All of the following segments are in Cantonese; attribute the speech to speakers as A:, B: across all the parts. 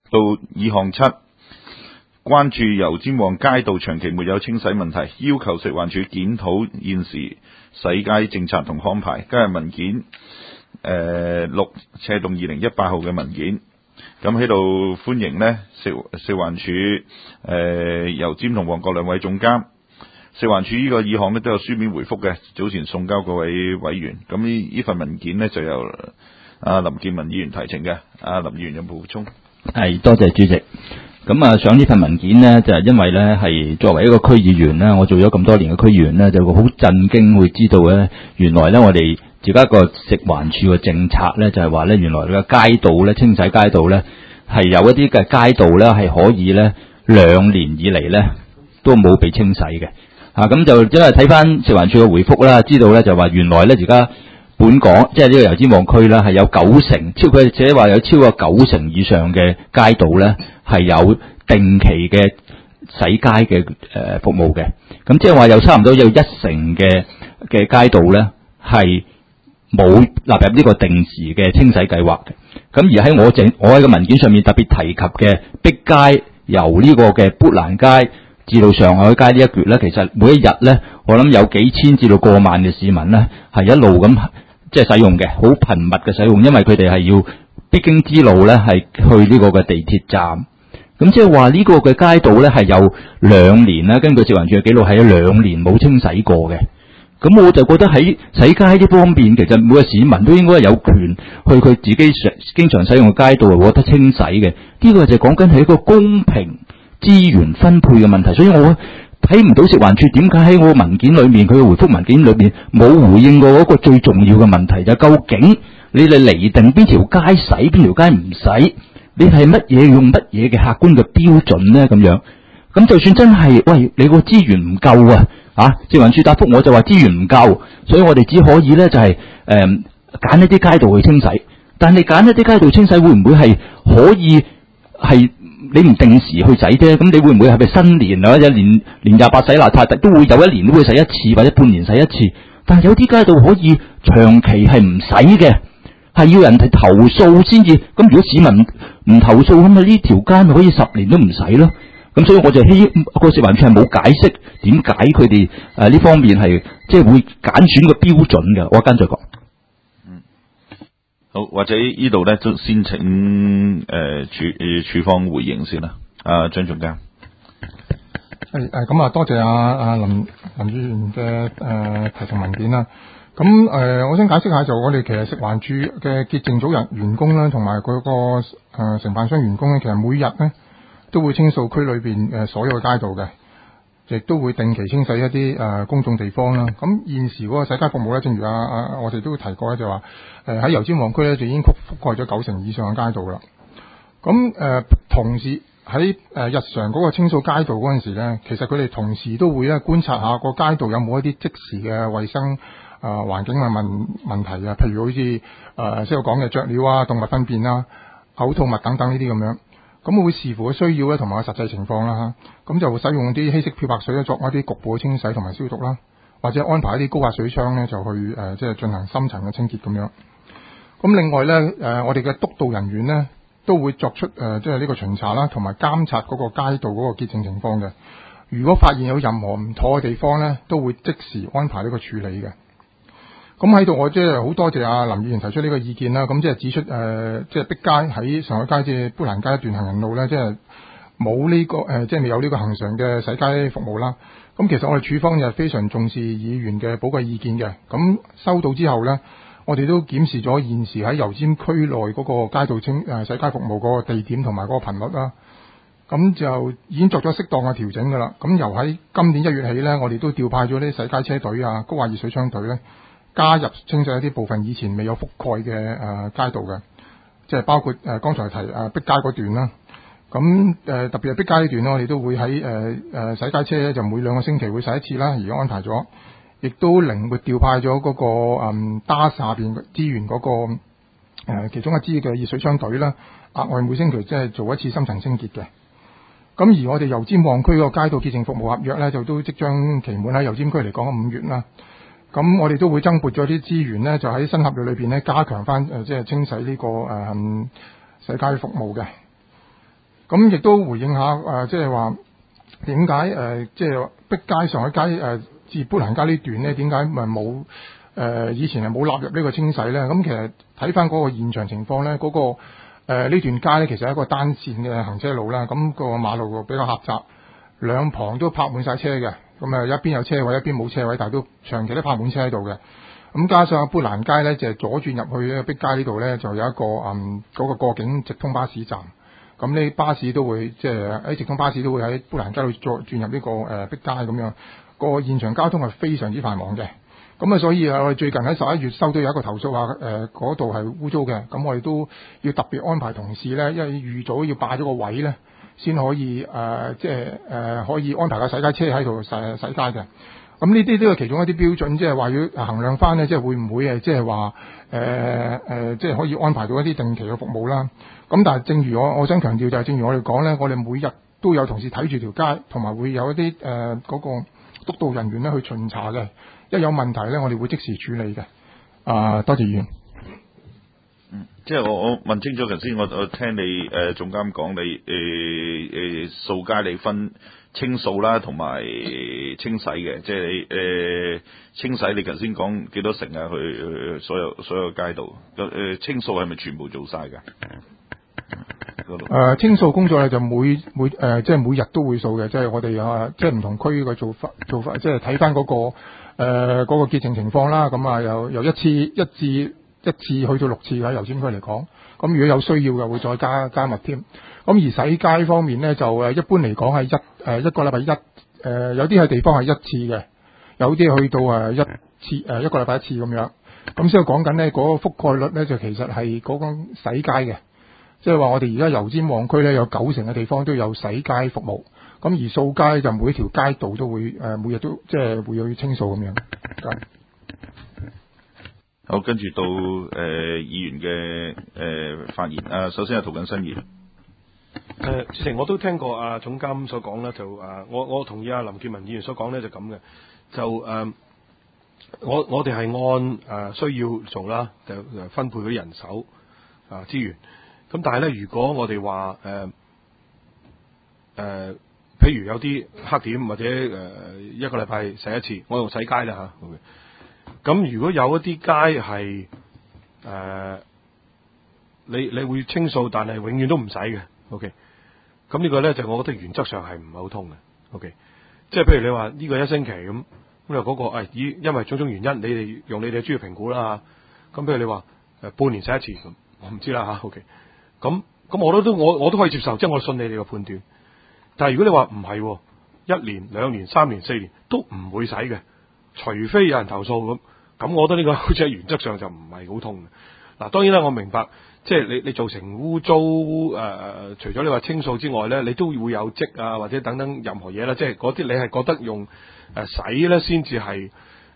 A: 到議項7，關注油尖旺街道長期沒有清洗問題，要求食環署檢討現時洗街政策同安排。今日文件6/2018號嘅文件，咁喺度歡迎呢食環署油尖同旺角兩位總監。食環署呢個議項呢都有書面回覆嘅，早前送交各位委員。咁呢份文件呢就由林健文議員提呈嘅。林議員有冇補充？
B: 係，多謝主席。咁上呢份文件呢，就係因為呢係作為一個區議員呢，我做咗咁多年嘅區議員呢，就好震驚會知道呢，原來呢我哋而家個食環署嘅政策呢，就係話呢，原來個街道呢，清洗街道呢，係有一啲嘅街道呢，係可以呢2年以嚟呢都冇被清洗嘅。咁就因為睇翻食環署嘅回覆啦，知道呢就話原來呢而家本港即係呢個油尖旺區呢係有90%，佢寫話有超過90%以上嘅街道呢係有定期嘅洗街嘅服務嘅。咁即係話有差唔多有1成嘅街道呢係冇納入呢個定時嘅清洗計劃嘅。咁而喺我喺個文件上面特別提及嘅碧街由呢個嘅砵蘭街至到上海街呢一橛呢，其實每一日呢，我諗有幾千至到過萬嘅市民呢係一路咁即係使用嘅，好頻密嘅使用，因為佢哋係要必經之路呢係去呢個嘅地鐵站。咁即係話呢個嘅街道呢係有2年呢，根據食環署嘅記錄係有2年冇清洗過嘅。咁我就覺得喺洗街呢方面，其實每個市民都應該有權去佢自己經常使用嘅街道係獲得清洗嘅。呢個就講緊係一個公平資源分配嘅問題，所以我睇唔到食環署點解喺我文件裏面，佢嘅回覆文件裏面冇回應過嗰個最重要嘅問題，就究竟你哋釐定邊條街洗，邊條街唔洗，你係乜嘢用乜嘢嘅客觀嘅標準呢？咁樣，咁就算真係喂你個資源唔夠食環署答覆我就話資源唔夠，所以我哋只可以呢就係揀一啲街道去清洗，但你揀一啲街道清洗會唔會係可以係？你唔定時去洗啫，咁你會唔會係咪新年或者年28洗邋遢，都會有一年都會洗一次或者半年洗一次？但係有啲街道可以長期係唔洗嘅，係要人哋投訴先至。咁如果市民唔投訴，咁啊呢條街咪可以10年都唔洗咯。咁所以我就希個食環署係冇解釋點解佢哋呢方面係即係會揀選個標準嘅。我一陣再講。
A: 好，或者呢度咧都先請署方回應先啦。張總監。
C: 咁多謝林議員嘅提呈文件啦。咁我想解釋下，就我哋其實食環署嘅潔淨組員工啦，同埋佢個承辦商員工咧，其實每日咧都會清掃區裏邊所有嘅街道嘅，亦都會定期清洗一啲公眾地方啦。咁現時嗰個洗街服務咧，正如我哋都提過咧，就話喺油尖旺區咧就已經覆蓋咗90%以上嘅街道啦。咁同時喺日常嗰個清掃街道嗰陣時咧，其實佢哋同時都會咧觀察下個街道有冇一啲即時嘅衛生環境嘅問題啊，譬如好似先我講嘅雀鳥啊、動物糞便啊、嘔吐物等等呢啲咁樣。咁會視乎個需要咧，同埋個實際情況啦嚇。咁就會使用啲稀釋漂白水咧，作一啲局部嘅清洗同埋消毒啦，或者安排一啲高壓水槍咧，就去即係進行深層嘅清潔咁樣。咁另外咧，我哋嘅督導人員咧都會作出即係呢個巡查啦，同埋監察嗰個街道嗰個潔淨情況嘅。如果發現有任何唔妥嘅地方咧，都會即時安排呢個處理嘅。咁喺度，我即係好多謝林議員提出呢個意見啦。咁即係指出，即係碧街喺上海街即係砵蘭街一段行人路咧，即係冇呢個即係未有呢個恆常嘅洗街服務啦。咁其實我哋署方就非常重視議員嘅寶貴意見嘅。咁收到之後咧，我哋都檢視咗現時喺油尖區內嗰個街道洗街服務嗰個地點同埋嗰個頻率啦。咁就已經作咗適當嘅調整㗎啦。咁由喺今年1月起咧，我哋都調派咗啲洗街車隊啊、高壓熱水槍隊咧，加入清洗一啲部分以前未有覆蓋嘅街道嘅，即係包括剛才提碧街嗰段啦。咁特別係碧街呢段咧，我哋都會喺洗街車咧，就每2個星期會洗一次啦，而家安排咗，亦都靈活調派咗嗰個DAS下邊資源嗰個其中一支嘅熱水槍隊啦，額外每星期即係做一次深層清潔嘅。咁而我哋油尖旺區個街道潔淨服務合約咧，就都即將期滿，喺油尖區嚟講5月啦。咁我哋都會增撥咗啲資源咧，就喺新合約裏邊咧加強翻即係清洗呢個洗街服務嘅。 咁亦都回應下即係話點解即係碧街上海街至砵蘭街呢段咧，點解咪冇以前係冇納入呢個清洗咧？咁其實睇翻嗰個現場情況咧，嗰個呢段街咧其實係一個單線嘅行車路啦，咁個馬路比較狹窄，兩旁都泊滿晒車嘅，咁一邊有車位，一邊冇車位，但係都長期都泊滿車喺度嘅。咁加上砵蘭街咧，就係左轉入去碧街呢度咧，就有一個嗰個過境直通巴士站。咁呢巴士都會即係喺直通巴士都會喺砵蘭街度再轉入呢個碧街咁樣。個現場交通係非常之繁忙嘅。咁所以我哋最近喺11月收到有一個投訴話嗰度係污糟嘅。咁我哋都要特別安排同事咧，因為預早要霸咗個位咧，先可以即係可以安排個洗街車喺度洗街嘅。咁呢啲都係其中一啲標準，即係話要衡量翻咧，即係會唔會即係話即係可以安排到一啲定期嘅服務啦。咁但係正如我想強調就係，正如我哋講咧，我哋每日都有同事睇住條街，同埋會有一啲嗰個督導人員咧去巡查嘅。一有問題咧，我哋會即時處理嘅。多謝議員。
A: 即係我問清楚頭先，我聽你總監講你掃街你分清掃啦，同埋清洗嘅，即係你清洗你頭先講幾多成啊？去所有街道清掃係咪全部做晒㗎？
C: 清掃工作咧就每即係每日都會掃嘅，即係我哋即係唔同區嘅做法，即係睇翻嗰個潔淨情況啦。咁由一次去到6次喺油尖區嚟講，咁如果有需要嘅會再加密添。咁而洗街方面咧，就一般嚟講係一個禮拜有啲係地方係1次嘅，有啲去到一個禮拜1次咁樣。咁所以講緊咧嗰個覆蓋率咧就其實係嗰個洗街嘅，即係話我哋而家油尖旺區咧有90%嘅地方都有洗街服務。咁而掃街就每一條街道都會每日都即係會有清掃咁樣。
A: 好，跟住到議員嘅發言。首先係涂謹申議員。
D: 主席，我都聽過總監所講啦，就我同意林健文議員所講咧，就咁嘅。就我哋係按需要做啦，就分配嗰啲人手資源。咁但係咧，如果我哋話譬如有啲黑點或者一個禮拜洗一次，我用洗街啦嚇。咁如果有一啲街係你會清掃，但係永遠都唔洗嘅。OK， 咁呢個咧就我覺得原則上係唔係好通嘅。OK， 即係譬如你話呢個1星期咁又嗰個因為種種原因，你哋用你哋嘅專業評估啦嚇。咁譬如你話半年洗一次咁，我唔知啦嚇。OK， 咁我都可以接受，即係我信你哋嘅判斷。但係如果你話唔係，1年、2年、3年、4年都唔會洗嘅，除非有人投訴咁我覺得呢個好似喺原則上就唔係好通嘅。嗱，當然啦，我明白，即係你造成污糟除咗你話清掃之外咧，你都會有積或者等等任何嘢啦，即係嗰啲你係覺得用洗咧先至係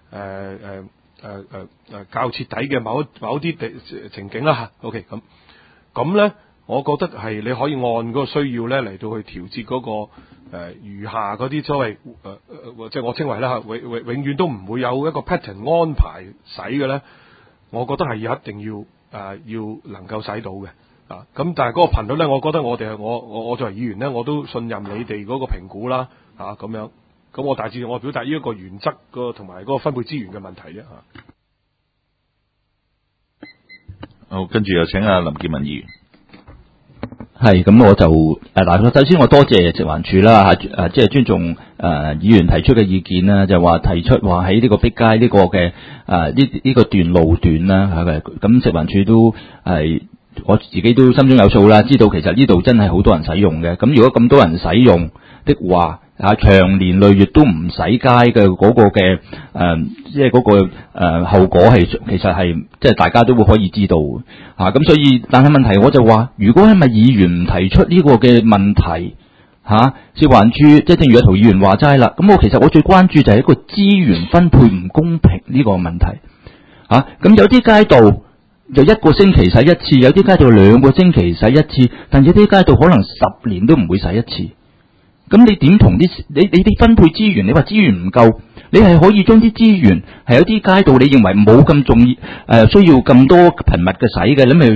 D: 較徹底嘅某啲情景啦嚇。OK， 咁咧。我覺得係你可以按嗰個需要咧嚟到去調節嗰個餘下嗰啲所謂即係我稱為啦永遠都唔會有一個 pattern 安排洗嘅咧，我覺得係一定要能夠洗到嘅咁但係嗰個頻率咧，我覺得我作為議員咧，我都信任你哋嗰個評估啦咁樣，咁我大致我表達呢一個原則同埋嗰個分配資源嘅問題啫
A: 好，跟住又請阿林健文議員。
B: 係，咁我就首先我多謝食環署啦即係尊重議員提出嘅意見啦，就話提出話喺呢個碧街呢個嘅呢個段路段啦咁食環署都係我自己都心中有數啦，知道其實呢度真係好多人使用嘅。咁如果咁多人使用的話長年累月都唔洗街嘅嗰個嘅即係嗰個後果係其實係即係大家都會可以知道咁所以但係問題我就話，如果係咪議員唔提出呢個嘅問題食環署即係正如阿涂議員話齋啦，咁其實我最關注就係一個資源分配唔公平呢個問題咁有啲街道就1個星期洗一次，有啲街道2個星期洗一次，但有啲街道可能10年都唔會洗一次。咁你點同你分配資源？你話資源唔夠，你係可以將啲資源係有啲街道你認為冇咁重要需要咁多頻密嘅洗嘅，你咪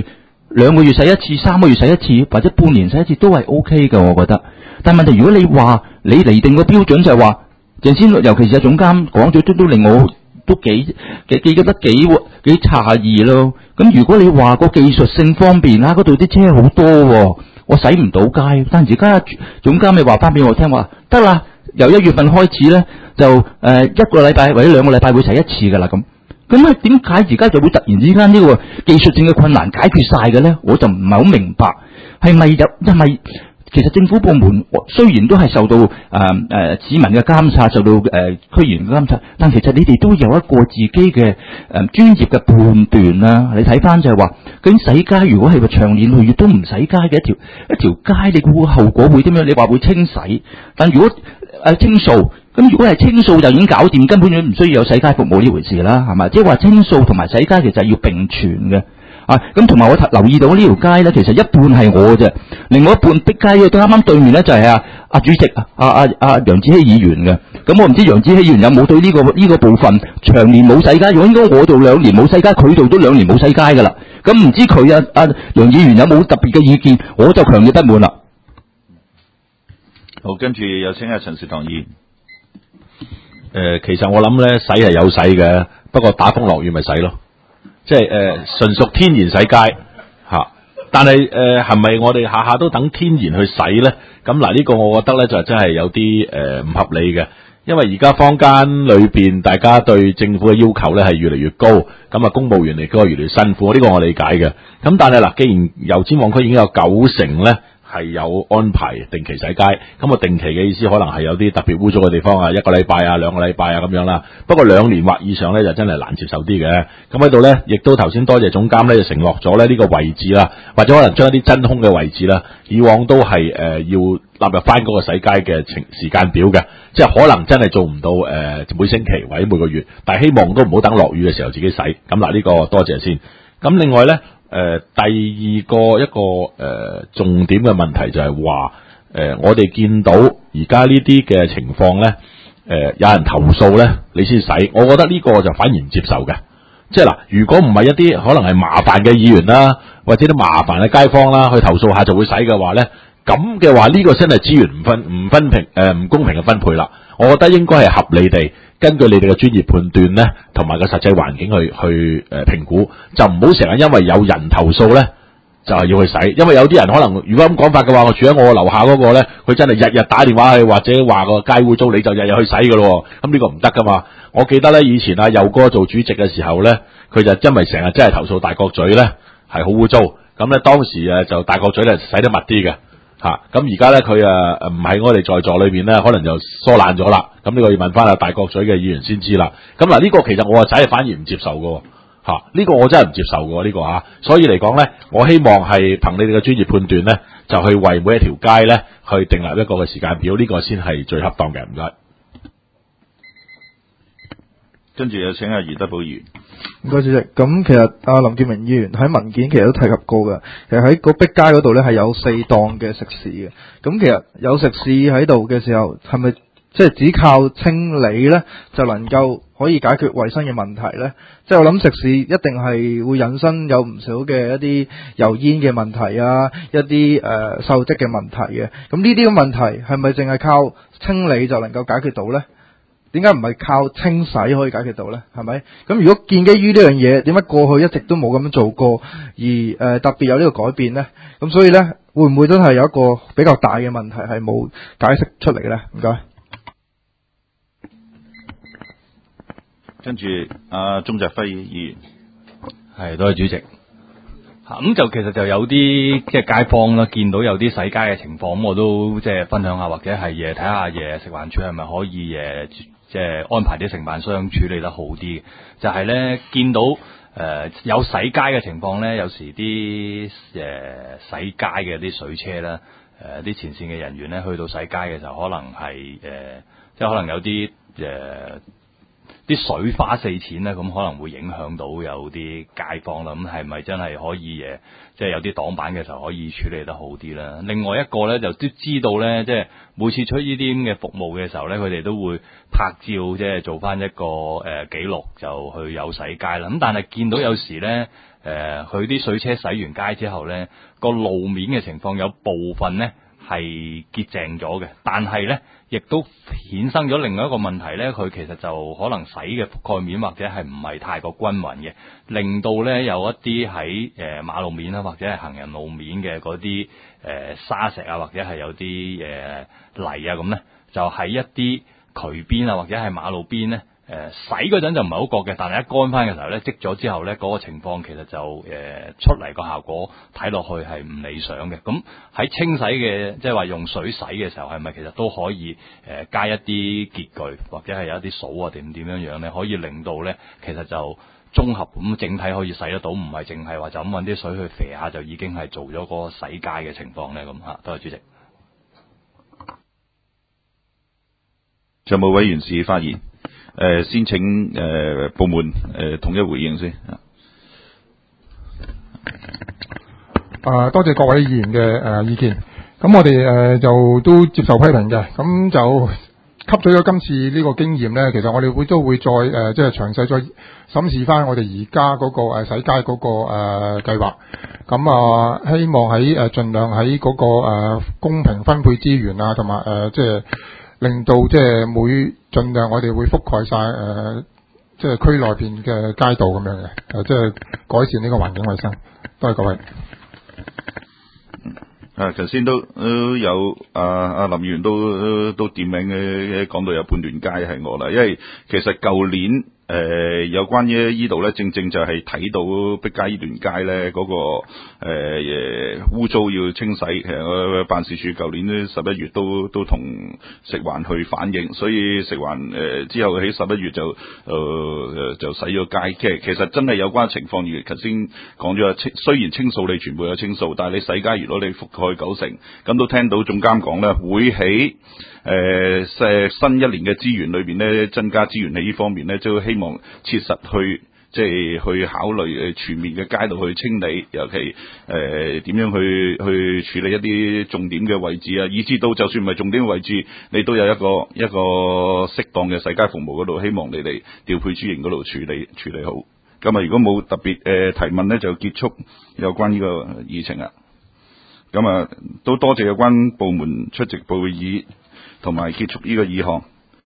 B: 2個月洗一次、3個月洗一次，或者半年洗一次都係 OK 嘅，我覺得。但問題如果你話你釐定個標準就係話，鄭先尤其是總監講咗都令我都幾覺得幾詫異咯。咁如果你話個技術性方面嗰度啲車好多喎，我洗唔到街。但而家總監你話翻俾我聽話，得啦，由1月份開始咧就1個禮拜或者2個禮拜會洗一次㗎啦咁。咁啊，點解而家就會突然之間呢個技術性嘅困難解決晒嘅咧？我就唔係好明白，係咪其實政府部門雖然都係受到市民嘅監察，受到區議員嘅監察，但其實你哋都有一個自己嘅專業嘅判斷啦。你睇翻就係話，究竟洗街如果係話長年累月都唔洗街嘅一條街，你估後果會點樣？你話會清洗，但如果清掃。咁如果係清掃就已經搞掂，根本就唔需要有洗街服務呢回事啦，係咪？即係話清掃同埋洗街其實係要並存嘅。咁同埋我留意到呢條街咧，其實一半係我嘅啫，另外一半逼街嘅，啱啱對面咧就係主席楊子希議員嘅。咁我唔知楊子希議員有冇對呢個部分長年冇洗街，如果應該我度2年冇洗街，佢度都2年冇洗街㗎啦。咁唔知佢楊議員有冇特別嘅意見？我就強烈不滿啦。
A: 好，跟住有請陳兆棠議員。
E: 其實我諗咧，洗係有洗嘅，不過打風落雨咪洗咯，即係純屬天然洗街吓。但係係咪我哋下下都等天然去洗咧？咁嗱，呢個我覺得咧就真係有啲唔合理嘅，因為而家坊間裏邊大家對政府嘅要求咧係越嚟越高，咁啊公務員嚟講越嚟越辛苦，呢個我理解嘅。咁但係嗱，既然油尖旺區已經有90%咧係有安排定期洗街，咁啊定期嘅意思可能係有啲特別污糟嘅地方1個禮拜2個禮拜咁樣啦。不過2年或以上咧就真係難接受啲嘅。咁喺度咧，亦都頭先多謝總監咧就承諾咗咧呢個位置啦，或者可能將一啲真空嘅位置啦，以往都係要納入翻嗰個洗街嘅時間表嘅，即係可能真係做唔到每星期或者每個月，但係希望都唔好等落雨嘅時候自己洗。咁嗱，呢個多謝先。咁另外咧。第二個一個重點嘅問題就係話我哋見到而家呢啲嘅情況咧，有人投訴咧，你先洗，我覺得呢個就反而唔接受嘅。即係嗱，如果唔係一啲可能係麻煩嘅議員啦，或者啲麻煩嘅街坊啦，去投訴下就會洗嘅話咧，咁嘅話呢個真係資源唔分平唔公平嘅分配啦。我覺得應該係合理地根據你哋嘅專業判斷咧，同埋個實際環境去評估，就唔好成日因為有人投訴咧，就係要去洗。因為有啲人可能如果咁講法嘅話，我住喺我樓下嗰個咧，佢真係日日打電話去或者話個街污糟，你就日日去洗㗎咯。咁呢個唔得噶嘛。我記得咧以前佑哥做主席嘅時候咧，佢就因為成日真係投訴大角咀咧係好污糟，咁咧當時就大角咀咧洗得密啲嘅。咁而家咧佢唔喺我哋在座裏邊咧，可能就疏懶咗啦。咁呢個要問翻大角咀嘅議員先知啦。咁嗱，呢個其實我仔係反而唔接受嘅，呢個我真係唔接受嘅呢個。所以嚟講咧，我希望係憑你哋嘅專業判斷咧，就去為每一條街咧去訂立一個嘅時間表，呢個先係最恰當嘅。唔該。
A: 跟住有請余德寶議員。
F: 唔該主席，咁其實林健榮議員喺文件其實都提及過嘅，其實喺個碧街嗰度咧係有4檔嘅食肆嘅，咁其實有食肆喺度嘅時候，係咪即係只靠清理咧就能夠可以解決衛生嘅問題咧？即係我諗食肆一定係會引申有唔少嘅一啲油煙嘅問題啊，一啲鏽跡嘅問題嘅，咁呢啲嘅問題係咪淨係靠清理就能夠解決到咧？點解唔係靠清洗可以解決到呢？係咪？咁如果建基於呢樣嘢，點解過去一直都冇咁樣做過，而特別有呢個改變呢？咁所以呢，會唔會真係有一個比較大嘅問題係冇解釋出嚟呢？唔該。
A: 跟住鍾澤輝議員。
G: 係，多謝主席。咁就其實就有啲即係街坊啦，見到有啲洗街嘅情況，咁我都即係分享下，或者係睇下食環署係咪可以即係安排啲承辦商處理得好啲。就係咧見到有洗街嘅情況咧，有時啲洗街嘅啲水車啦，啲前線嘅人員咧去到洗街嘅時候，可能係即係可能有啲啲水花四濺咧，咁可能會影響到有啲街坊啦。咁係咪真係可以即係有啲擋板嘅時候可以處理得好啲啦？另外一個咧就都知道咧，即係每次出呢啲咁嘅服務嘅時候咧，佢哋都會拍照，即係做翻一個記錄，就去有洗街啦。咁但係見到有時咧佢啲水車洗完街之後咧，個路面嘅情況有部分咧係潔淨咗嘅，但係咧亦都衍生咗另外一個問題咧，佢其實就可能洗嘅覆蓋面或者係唔係太過均勻嘅，令到咧有一啲喺馬路面啦或者係行人路面嘅嗰啲沙石啊，或者係有啲泥啊咁咧，就喺一啲渠邊啊或者係馬路邊咧。洗嗰陣就唔係好覺嘅，但係一乾翻嘅時候咧，積咗之後咧，嗰個情況其實就出嚟個效果睇落去係唔理想嘅。咁喺清洗嘅，即係話用水洗嘅時候，係咪其實都可以加一啲潔具，或者係有一啲掃啊點樣咧，可以令到咧其實就綜合咁整體可以洗得到，唔係淨係話就咁揾啲水去肥下就已經係做咗嗰個洗街嘅情況咧咁嚇。多謝主席。
A: 仲有冇委員士發言？先請部門統一回應先。
C: 多謝各位議員嘅意見。咁我哋就都接受批評嘅，咁就吸取咗今次呢個經驗咧，其實我哋都會再即係詳細再審視翻我哋而家嗰個洗街嗰個計劃。咁希望喺盡量喺嗰個公平分配資源啊，同埋即係令到即係盡量我哋會覆蓋晒即係區內邊嘅街道咁樣嘅，即係改善呢個環境衛生。多謝各位。
A: 頭先都有林議員都點名嘅，講到有半段街係我啦，因為其實舊年有關於依度咧，正正就係睇到碧街依段街咧嗰個污糟要清洗。其實我辦事處舊年咧11月都同食環去反映，所以食環之後喺11月就洗咗街。其實真係有關情況，而頭先講咗，雖然清掃你全部有清掃，但係你洗街如果你覆蓋90%，咁都聽到總監講咧，會喺新一年嘅資源裏邊咧增加資源喺呢方面咧，就希望切實去即係去考慮全面嘅街道去清理，尤其點樣去處理一啲重點嘅位置啊，以至到就算唔係重點嘅位置，你都有一個適當嘅洗街服務嗰度，希望你哋調配資源嗰度處理好。咁如果冇特別提問咧，就結束有關呢個議程啦。咁都多謝有關部門出席會議，同埋結束呢個議項。